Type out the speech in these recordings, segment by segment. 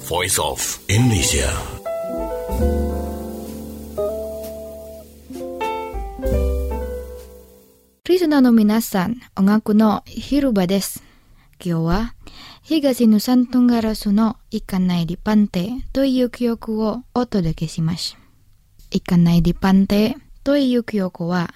Voice of Indonesia. Listenerの皆さん、音楽の広場です。今日は東ヌサントンガラスの行かないでパンテという曲をお届けします。行かないでパンテという曲は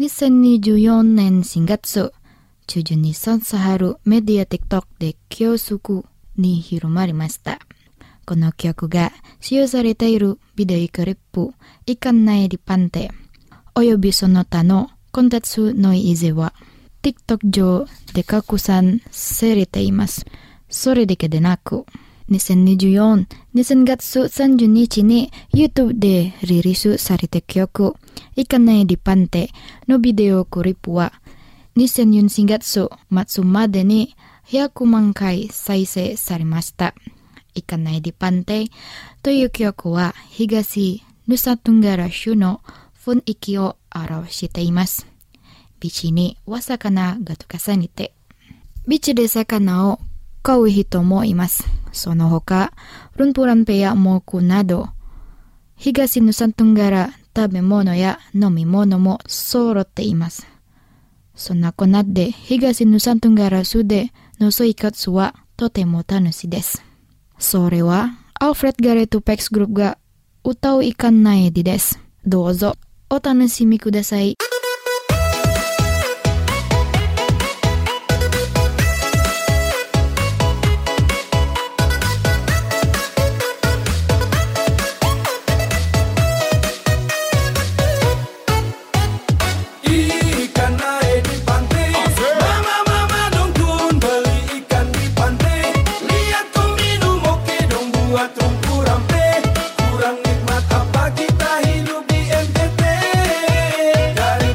2024年4月中旬にさはるメディア TikTok で急速に広まりました。この曲が使用されているビデオクリップ行かないでパンテおよびその他のコンテンツの維持は TikTok 上で拡散されています。それだけでなく、2024年2月30日に YouTube でリリースされた曲、行かないでパンテのビデオクリップは、2004月末までに100万回再生されました。行かないでパンテという曲は、東ヌサトンガラ州の雰囲気を表しています。ビーチには魚が溶かされて、ビーチで魚を買う人もいます。その他、ルンプランペやモクなど、東ヌサトンガラ食べ物や飲み物も揃っています。そんなこんなで、東ヌサトンガラ州での生活はとても楽しいです。それは、アルフレッド・ガレット・ペックスグループが歌う行かないでです。どうぞ、お楽しみください。 Kurang nikmat apa kita hidup di NTT. Dari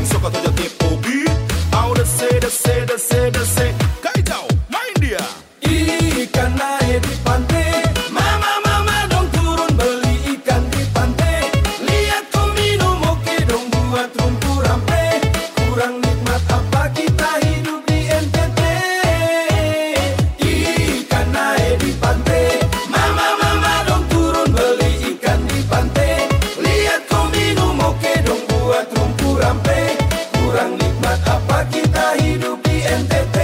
suka tuh jadi popi. Au dese, kai jauh main dia. Ikan naik di pantai, mama dong turun beli ikan di pantai. Lihat kau minum oke dong buat rumpu rampe. Kurang nikmat apa kita hidup di NTT. Ikan naik di pantai, mama dong turun beli ikan di pantai. Lihat kau minum oke dong buat rumpu rampe. Kurang nikmat apa kita hidup di NTT.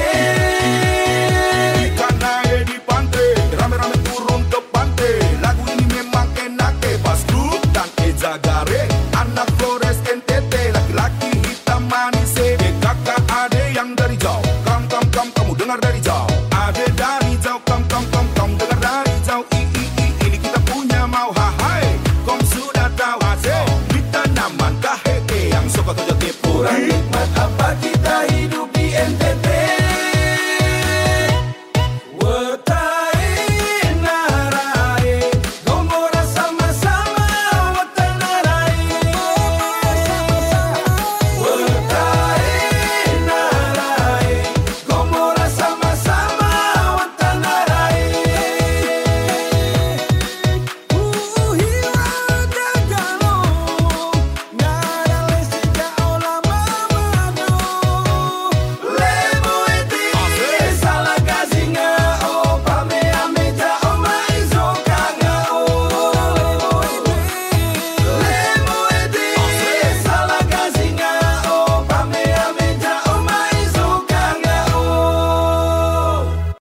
Ikan naik di pantai, rame-rame turun ke pantai. Lagu ini memang enak Bas Grup dan Eza Gare. Anak Flores NTT, laki-laki hitam manis. Kakak ade yang dari jauh, kamu dengar dari